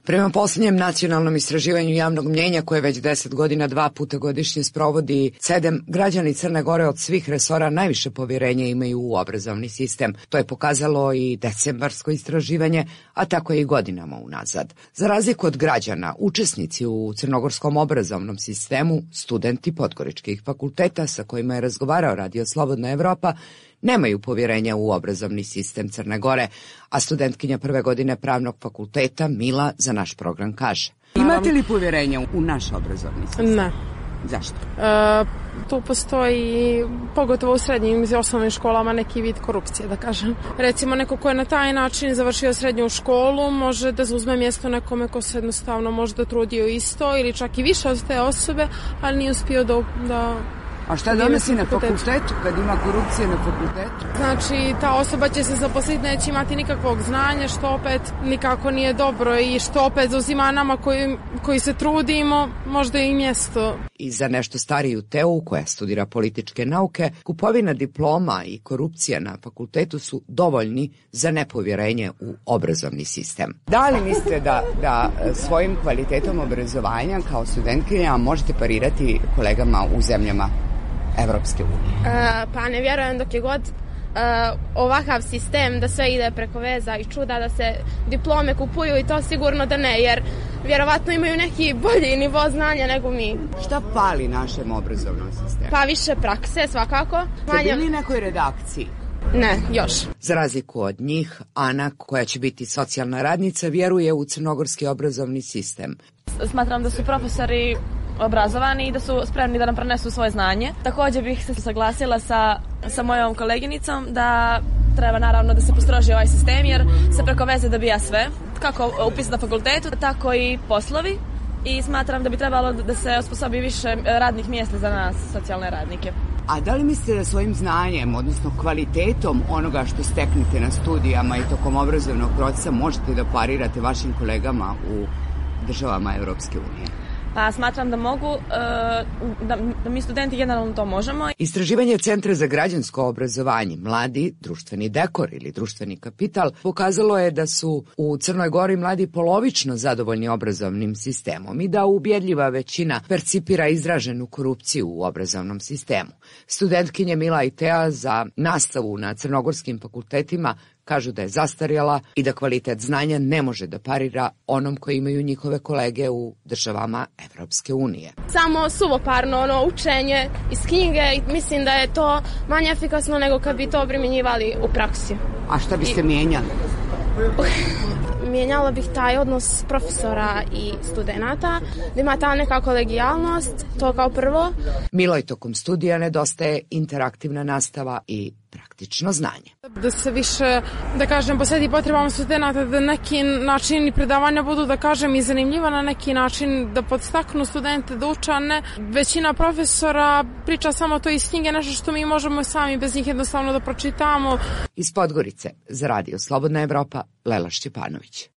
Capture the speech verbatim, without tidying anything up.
Prema posljednjem nacionalnom istraživanju javnog mnjenja koje već deset godina dva puta godišnje sprovodi CEDEM, građani Crne Gore od svih resora najviše povjerenja imaju u obrazovni sistem. To je pokazalo i decembarsko istraživanje, a tako je i godinama unazad. Za razliku od građana, učesnici u crnogorskom obrazovnom sistemu, studenti podgoričkih fakulteta sa kojima je razgovarao Radio Slobodna Evropa, nemaju povjerenja u obrazovni sistem Crne Gore, a studentkinja prve godine pravnog fakulteta Mila za naš program kaže. Imate li povjerenja u naš obrazovni sistem? Ne. Zašto? E, tu postoji, pogotovo u srednjim i osnovnim školama, neki vid korupcije, da kažem. Recimo, neko ko je na taj način završio srednju školu može da uzme mjesto nekome ko se jednostavno možda trudio isto ili čak i više od te osobe, ali nije uspio da... da A šta donosi na fakultetu kad ima korupcije na fakultetu? Znači, ta osoba će se zaposliti, neće imati nikakvog znanja, što opet nikako nije dobro i što opet uzima nama koji, koji se trudimo, možda i mjesto. I za nešto stariju Teu, koja studira političke nauke, kupovina diploma i korupcija na fakultetu su dovoljni za nepovjerenje u obrazovni sistem. Da li mislite da, da svojim kvalitetom obrazovanja kao studentkinja možete parirati kolegama u zemljama Evropske unije? E, pa ne vjerujem dok je god e, ovakav sistem da sve ide preko veza i čuda, da se diplome kupuju i to sigurno da ne, jer vjerovatno imaju neki bolji nivo znanja nego mi. Šta fali našem obrazovnom sistemu? Pa više prakse svakako. Ste bili nekoj redakciji? Ne, još. Za razliku od njih, Ana, koja će biti socijalna radnica, vjeruje u crnogorski obrazovni sistem. Smatram da su profesori obrazovani i da su spremni da nam prenesu svoje znanje. Također bih se saglasila sa, sa mojom koleginicom da treba naravno da se postroži ovaj sistem, jer se preko veze dobija sve, kako upis na fakultetu, tako i poslovi, i smatram da bi trebalo da se osposobi više radnih mjesta za nas, socijalne radnike. A da li mislite da svojim znanjem, odnosno kvalitetom onoga što steknete na studijama i tokom obrazovnog procesa možete da parirate vašim kolegama u državama Evropske unije? Pa smatram da mogu, da, da mi studenti generalno to možemo. Istraživanje Centra za građansko obrazovanje, mladi, društveni dekor ili društveni kapital pokazalo je da su u Crnoj Gori mladi polovično zadovoljni obrazovnim sistemom i da ubjedljiva većina percipira izraženu korupciju u obrazovnom sistemu. Studentkinje Mila i Tea za nastavu na crnogorskim fakultetima kažu da je zastarjela i da kvalitet znanja ne može da parira onom koji imaju njihove kolege u državama Evropske unije. Samo suvoparno ono učenje iz knjige i mislim da je to manje efikasno nego kad bi to primjenjivali u praksi. A šta biste I... mijenjali? Mijenjala bih taj odnos profesora i studenata, da ima ta neka kolegijalnost, to kao prvo. Miloj tokom studija nedostaje interaktivna nastava i praktično znanje. Da se više, da kažem, posveti potrebama studenata, da neki načini predavanja budu, da kažem, i zanimljiva na neki način, da podstaknu studente da uče, a ne većina profesora priča samo to iz knjige, nešto što mi možemo sami bez njih jednostavno da pročitamo. Iz Podgorice za Radio Slobodna Evropa, Lela Šćepanović.